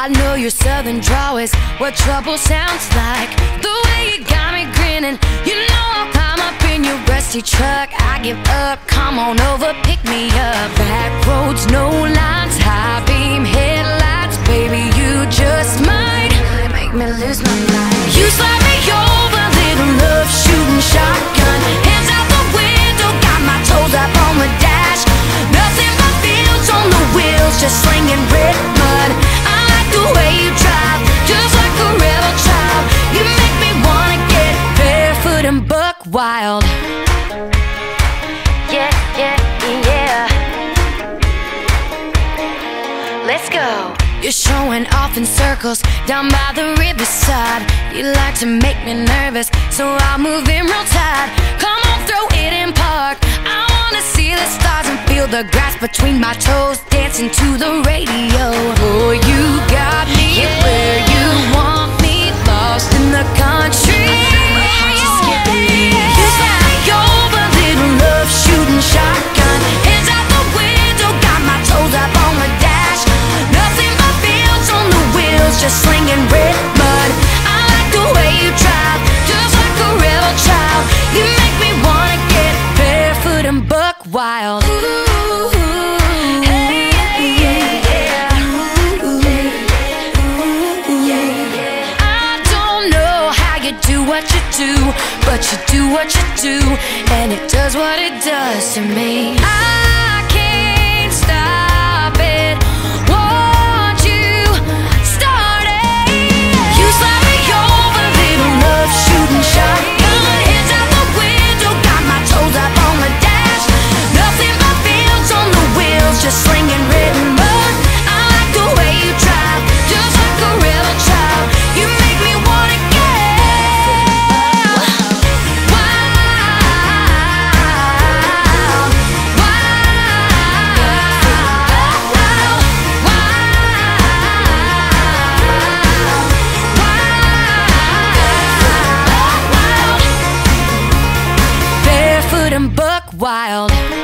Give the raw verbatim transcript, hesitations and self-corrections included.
I know your southern drawl is what trouble sounds like. The way you got me grinning, you know I'll climb up in your rusty truck. I give up, come on over, pick me up. Back roads, no lines, high beam headlights. Baby, you just might make me lose my mind. You slide me over, little love shooting shotgun. Hands out the window, got my toes up on the dash. Nothing but fields on the wheels, just slinging red mud. I like the way you drive, just like a rebel child. You make me wanna get barefoot and buck wild. Yeah, yeah, yeah. Let's go. You're showing off in circles down by the riverside. You like to make me nervous, so I'll move in real tight. Come on, throw it in park. I wanna see the stars and feel the grass between my toes, dancing to the radio. Oh, you got me where you want me, lost in the country. You slide me over, little love shooting shotgun. Hands out the window, got my toes up on the dash. Nothing but fields on the wheels, just slinging red mud. I like the way you drive, just like a rebel child. You make me wanna get barefoot and buck wild. Ooh, hey, yeah, yeah. I don't know how you do what you do, but you do what you do, and it does what it does to me. I can't stop it. Want you started? You slide me over, little love shooting shotgun. Hands out the window, got my toes up on the dash. Nothing but fields on the wheels, just slinging red mud. I like the way you drive, just like a rebel child. You make me wanna get wild, wild, wild, wild, wild. Barefoot and buck wild.